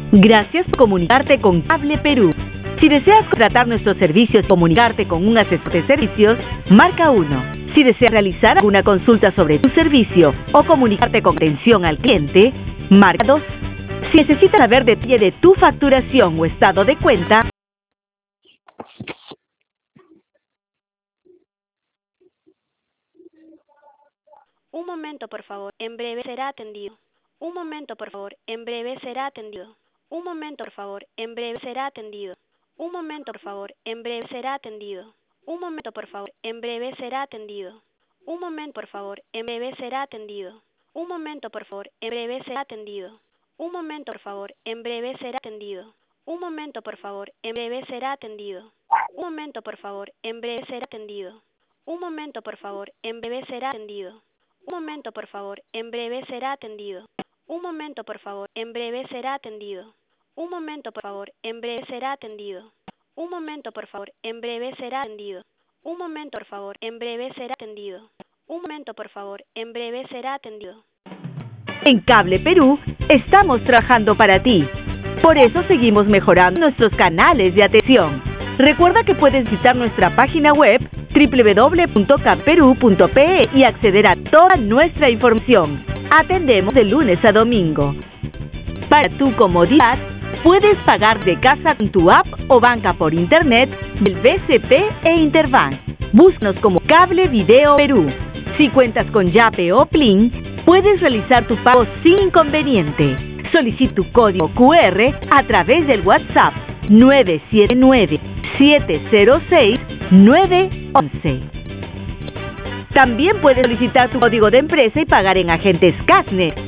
Gracias por comunicarte con Cable Perú. Si deseas contratar nuestros servicios y comunicarte con un asesor de servicios, marca 1. Si deseas realizar alguna consulta sobre tu servicio o comunicarte con atención al cliente, marca 2. Si necesitas saber detalle de tu facturación o estado de cuenta, Un momento, por favor. En breve será atendido. Un momento, por favor. En breve será atendido. Un momento, por favor. En breve será atendido. Un momento, por favor. En breve será atendido. Un momento, por favor. En breve será atendido. Un momento, por favor. En breve será atendido. Un momento, por favor. En breve será atendido. Un momento, por favor. En breve será atendido. Un momento, por favor. En breve será atendido. Un momento, por favor. En breve será atendido. Un momento, por favor. En breve será atendido. Un momento, por favor. En breve será atendido. Un momento, por favor. En breve será atendido. Un momento, por favor. En breve será atendido. Un momento, por favor. En breve será atendido. Un momento, por favor. En breve será atendido. Un momento, por favor. En breve será atendido. en Cable Perú estamos trabajando para ti. Por eso seguimos mejorando nuestros canales de atención. Recuerda que puedes visitar nuestra página web www.cabperu.pe y acceder a toda nuestra información. Atendemos de lunes a domingo. Para tu comodidad, puedes pagar de casa con tu app o banca por internet del BCP e Interbank. Búscanos como Cable Video Perú. Si cuentas con Yape o Plin, puedes realizar tu pago sin inconveniente. Solicita tu código QR a través del WhatsApp 979-706-911. También puedes solicitar tu código de empresa y pagar en agentes Casnet